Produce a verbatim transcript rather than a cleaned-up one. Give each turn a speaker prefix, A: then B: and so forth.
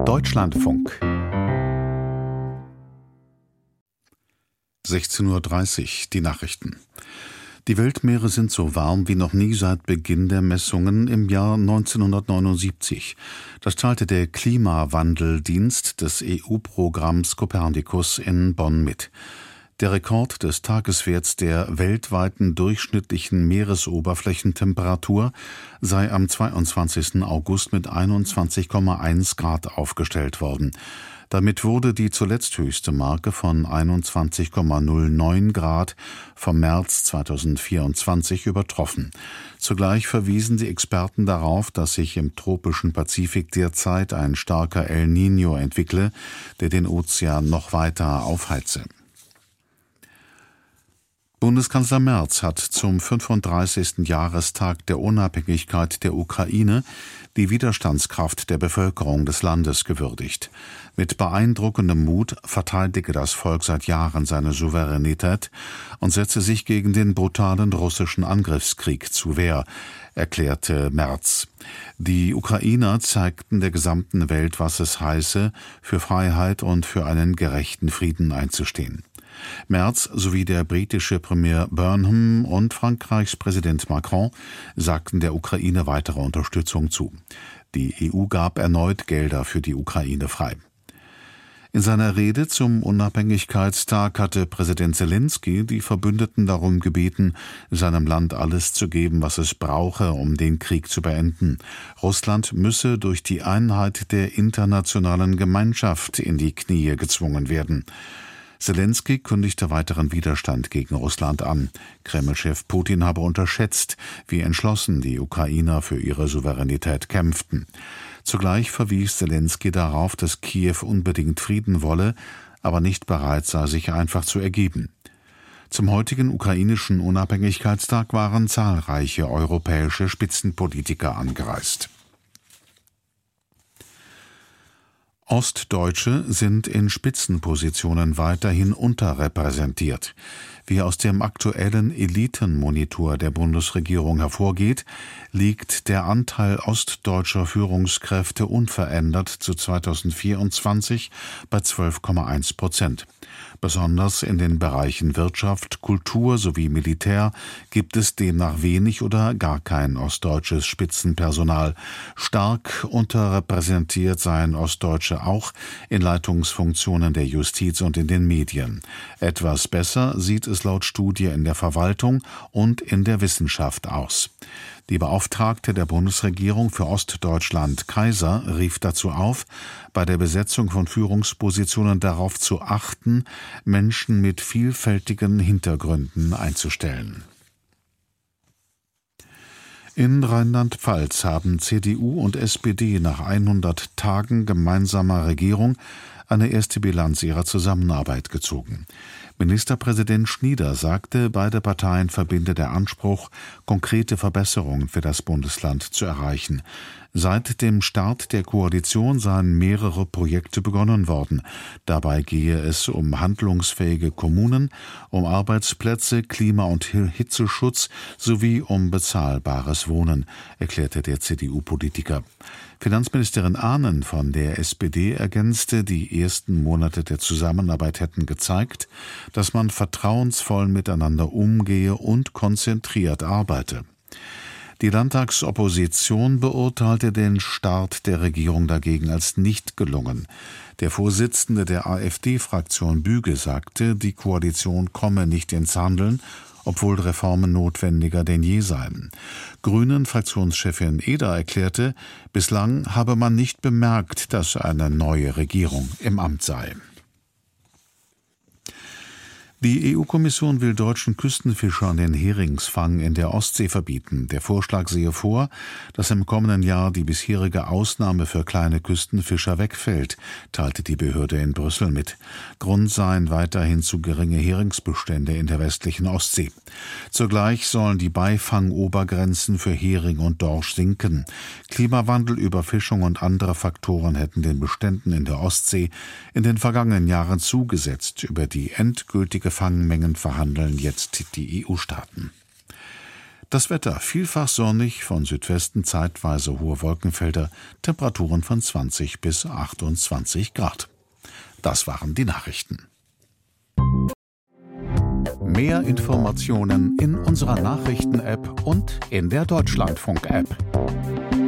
A: Deutschlandfunk sechzehn Uhr dreißig, die Nachrichten. Die Weltmeere sind so warm wie noch nie seit Beginn der Messungen im Jahr neunzehnhundertneunundsiebzig. Das teilte der Klimawandeldienst des E U-Programms Copernicus in Bonn mit. Der Rekord des Tageswerts der weltweiten durchschnittlichen Meeresoberflächentemperatur sei am zweiundzwanzigsten August mit einundzwanzig Komma eins Grad aufgestellt worden. Damit wurde die zuletzt höchste Marke von einundzwanzig Komma null neun Grad vom März zweitausendvierundzwanzig übertroffen. Zugleich verwiesen die Experten darauf, dass sich im tropischen Pazifik derzeit ein starker El Niño entwickle, der den Ozean noch weiter aufheize. Bundeskanzler Merz hat zum fünfunddreißigsten Jahrestag der Unabhängigkeit der Ukraine die Widerstandskraft der Bevölkerung des Landes gewürdigt. Mit beeindruckendem Mut verteidige das Volk seit Jahren seine Souveränität und setze sich gegen den brutalen russischen Angriffskrieg zur Wehr, erklärte Merz. Die Ukrainer zeigten der gesamten Welt, was es heiße, für Freiheit und für einen gerechten Frieden einzustehen. Merz sowie der britische Premier Burnham und Frankreichs Präsident Macron sagten der Ukraine weitere Unterstützung zu. Die E U gab erneut Gelder für die Ukraine frei. In seiner Rede zum Unabhängigkeitstag hatte Präsident Selenskyj die Verbündeten darum gebeten, seinem Land alles zu geben, was es brauche, um den Krieg zu beenden. Russland müsse durch die Einheit der internationalen Gemeinschaft in die Knie gezwungen werden. Selenskyj kündigte weiteren Widerstand gegen Russland an. Kreml-Chef Putin habe unterschätzt, wie entschlossen die Ukrainer für ihre Souveränität kämpften. Zugleich verwies Selenskyj darauf, dass Kiew unbedingt Frieden wolle, aber nicht bereit sei, sich einfach zu ergeben. Zum heutigen ukrainischen Unabhängigkeitstag waren zahlreiche europäische Spitzenpolitiker angereist. Ostdeutsche sind in Spitzenpositionen weiterhin unterrepräsentiert. Wie aus dem aktuellen Elitenmonitor der Bundesregierung hervorgeht, liegt der Anteil ostdeutscher Führungskräfte unverändert zu zweitausendvierundzwanzig bei zwölf Komma eins Prozent. Besonders in den Bereichen Wirtschaft, Kultur sowie Militär gibt es demnach wenig oder gar kein ostdeutsches Spitzenpersonal. Stark unterrepräsentiert seien Ostdeutsche auch in Leitungsfunktionen der Justiz und in den Medien. Etwas besser sieht es laut Studie in der Verwaltung und in der Wissenschaft aus. Die Beauftragte der Bundesregierung für Ostdeutschland, Kaiser, rief dazu auf, bei der Besetzung von Führungspositionen darauf zu achten, Menschen mit vielfältigen Hintergründen einzustellen. In Rheinland-Pfalz haben C D U und S P D nach hundert Tagen gemeinsamer Regierung eine erste Bilanz ihrer Zusammenarbeit gezogen. Ministerpräsident Schnieder sagte, beide Parteien verbinde der Anspruch, konkrete Verbesserungen für das Bundesland zu erreichen. Seit dem Start der Koalition seien mehrere Projekte begonnen worden. Dabei gehe es um handlungsfähige Kommunen, um Arbeitsplätze, Klima- und Hitzeschutz sowie um bezahlbares Wohnen, erklärte der C D U-Politiker. Finanzministerin Ahnen von der S P D ergänzte, die ersten Monate der Zusammenarbeit hätten gezeigt, dass man vertrauensvoll miteinander umgehe und konzentriert arbeite. Die Landtagsopposition beurteilte den Start der Regierung dagegen als nicht gelungen. Der Vorsitzende der AfD-Fraktion Büge sagte, die Koalition komme nicht ins Handeln, obwohl Reformen notwendiger denn je seien. Grünen-Fraktionschefin Eder erklärte, bislang habe man nicht bemerkt, dass eine neue Regierung im Amt sei. Die E U-Kommission will deutschen Küstenfischern den Heringsfang in der Ostsee verbieten. Der Vorschlag sehe vor, dass im kommenden Jahr die bisherige Ausnahme für kleine Küstenfischer wegfällt, teilte die Behörde in Brüssel mit. Grund seien weiterhin zu geringe Heringsbestände in der westlichen Ostsee. Zugleich sollen die Beifangobergrenzen für Hering und Dorsch sinken. Klimawandel, Überfischung und andere Faktoren hätten den Beständen in der Ostsee in den vergangenen Jahren zugesetzt. Über die endgültige Fangmengen verhandeln jetzt die E U-Staaten. Das Wetter vielfach sonnig, von Südwesten zeitweise hohe Wolkenfelder, Temperaturen von zwanzig bis achtundzwanzig Grad. Das waren die Nachrichten. Mehr Informationen in unserer Nachrichten-App und in der Deutschlandfunk-App.